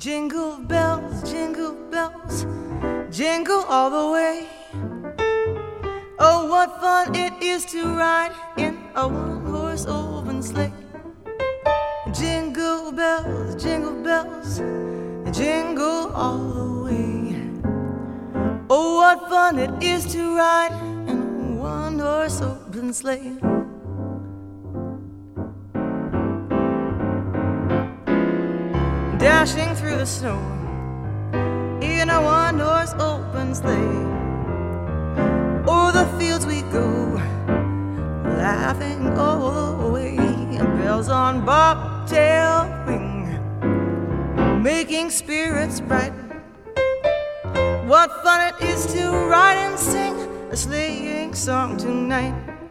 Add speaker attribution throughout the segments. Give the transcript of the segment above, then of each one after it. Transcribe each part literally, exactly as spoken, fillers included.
Speaker 1: Jingle bells, jingle bells, jingle all the way. Oh, what fun it is to ride in a one-horse open sleigh. Jingle bells, jingle bells, jingle all the way. Oh, what fun it is to ride in a one-horse open sleigh. Dashing through the snow in a one-horse open sleigh. O'er the fields we go, laughing all the way. Bells on bobtail ring, making spirits bright. What fun it is to ride and sing a sleighing song tonight.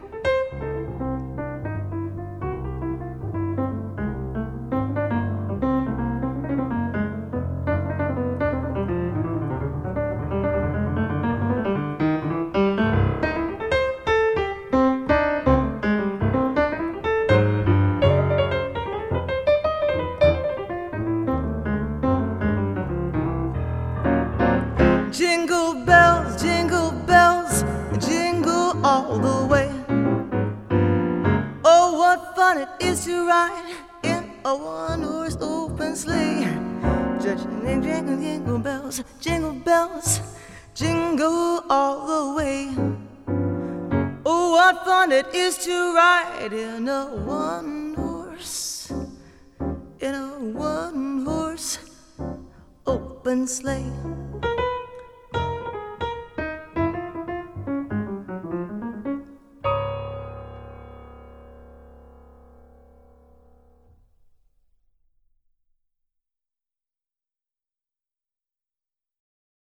Speaker 1: Jingle bells, jingle bells, jingle all the way. Oh, what fun it is to ride in a one-horse open sleigh. Jingle, jingle, jingle bells, jingle bells, jingle all the way. Oh, what fun it is to ride in a one-horse, in a one-horse open sleigh.